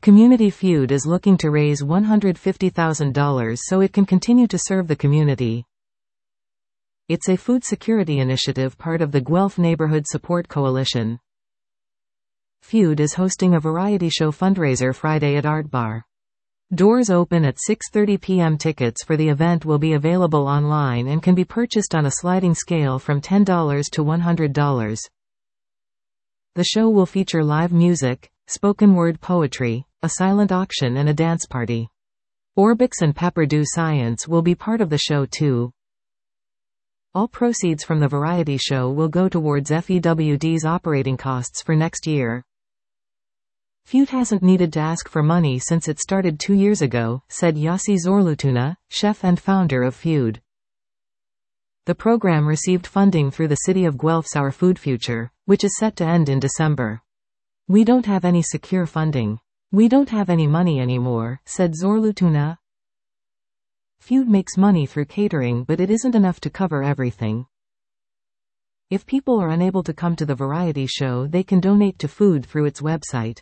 Community Feud is looking to raise $150,000 so it can continue to serve the community. It's a food security initiative part of the Guelph Neighborhood Support Coalition. Feud is hosting a variety show fundraiser Friday at Art Bar. Doors open at 6:30 p.m. Tickets for the event will be available online and can be purchased on a sliding scale from $10 to $100. The show will feature live music, spoken word poetry, a silent auction and a dance party. Orbix and Pepperdew Science will be part of the show too. All proceeds from the variety show will go towards FEWD's operating costs for next year. Feud hasn't needed to ask for money since it started 2 years ago, said Yossi Zorlutuna, chef and founder of Feud. The program received funding through the City of Guelph's Our Food Future, which is set to end in December. We don't have any secure funding. We don't have any money anymore, said Zorlutuna. Feud makes money through catering, but it isn't enough to cover everything. If people are unable to come to the variety show, they can donate to Food through its website.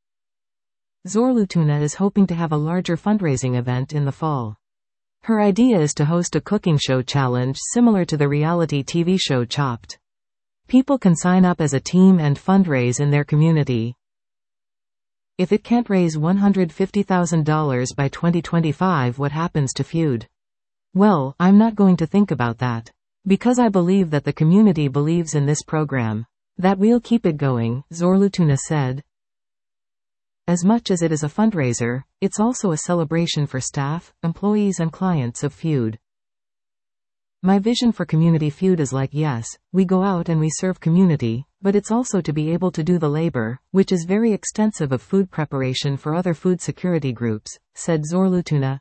Zorlutuna is hoping to have a larger fundraising event in the fall. Her idea is to host a cooking show challenge similar to the reality TV show Chopped. People can sign up as a team and fundraise in their community. If it can't raise $150,000 by 2025, what happens to Feud? Well, I'm not going to think about that. Because I believe that the community believes in this program. That we'll keep it going, Zorlutuna said. As much as it is a fundraiser, it's also a celebration for staff, employees and clients of Feud. My vision for Community Feud is like, yes, we go out and we serve community, but it's also to be able to do the labor, which is very extensive of food preparation for other food security groups, said Zorlutuna.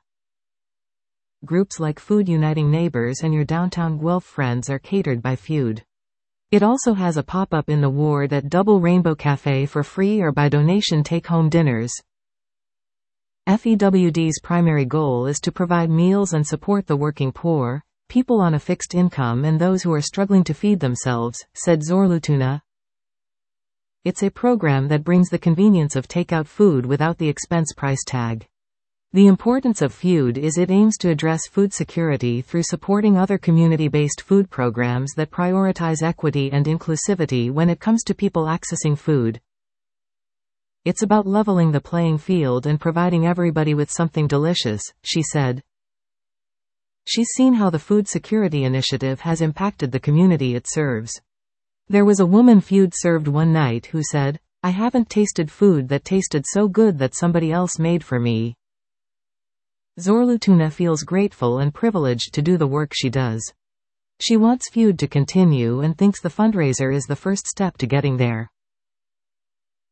Groups like Food Uniting Neighbors and Your Downtown Guelph Friends are catered by Feud. It also has a pop-up in the ward at Double Rainbow Cafe for free or by donation take-home dinners. FEWD's primary goal is to provide meals and support the working poor, people on a fixed income and those who are struggling to feed themselves, said Zorlutuna. It's a program that brings the convenience of takeout food without the expense price tag. The importance of Feud is it aims to address food security through supporting other community-based food programs that prioritize equity and inclusivity when it comes to people accessing food. It's about leveling the playing field and providing everybody with something delicious, she said. She's seen how the food security initiative has impacted the community it serves. There was a woman Feud served one night who said, "I haven't tasted food that tasted so good that somebody else made for me." Zorlutuna feels grateful and privileged to do the work she does. She wants Feud to continue and thinks the fundraiser is the first step to getting there.